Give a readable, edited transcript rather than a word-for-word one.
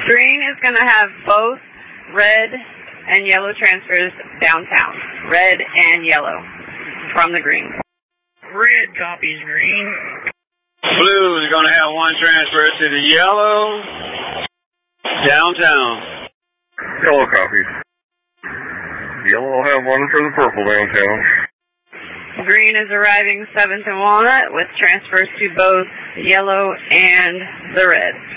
Green is going to have both red and yellow transfers downtown. Red and yellow from the green. Red copies green. Blue is going to have one transfer to the yellow downtown. Yellow copies. Yellow will have one for the purple downtown. Green is arriving 7th and Walnut with transfers to both yellow and the red.